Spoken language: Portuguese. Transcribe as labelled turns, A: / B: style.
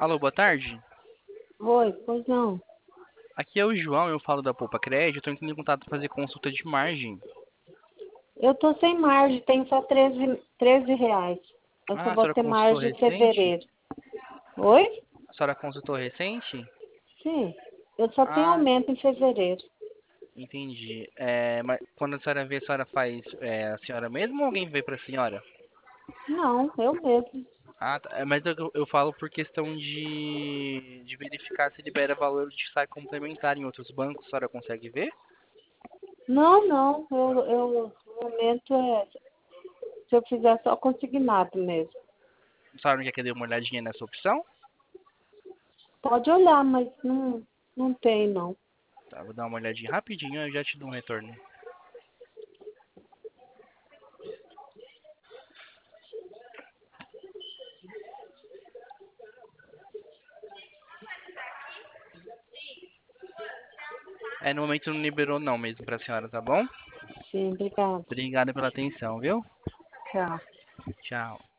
A: Alô, boa tarde.
B: Oi, pois não.
A: Aqui é o João, eu falo da Poupa Crédito. Estou entrando em contato para fazer consulta de margem.
B: Eu tô sem margem, tenho só 13 reais. Eu só
A: Ah, a
B: vou
A: senhora
B: ter
A: consultou
B: margem em
A: recente?
B: fevereiro. Oi?
A: A senhora consultou recente?
B: Sim. Eu só tenho
A: Ah,
B: aumento em fevereiro.
A: entendi. Mas quando a senhora vê, a senhora faz a senhora mesma ou alguém veio para a senhora?
B: Não, eu mesmo.
A: Ah, tá. Mas eu falo por questão de verificar se libera valor de saque complementar em outros bancos. A senhora consegue ver?
B: Não, não. No momento é. Se eu fizer só consignado mesmo.
A: A senhora não quer que eu dê uma olhadinha nessa opção?
B: Pode olhar, mas não tem, não.
A: Tá, vou dar uma olhadinha rapidinho, eu já te dou um retorno. No momento não liberou não mesmo para a senhora, tá bom?
B: Sim, obrigada.
A: Obrigado pela atenção, viu?
B: Tchau.
A: Tchau.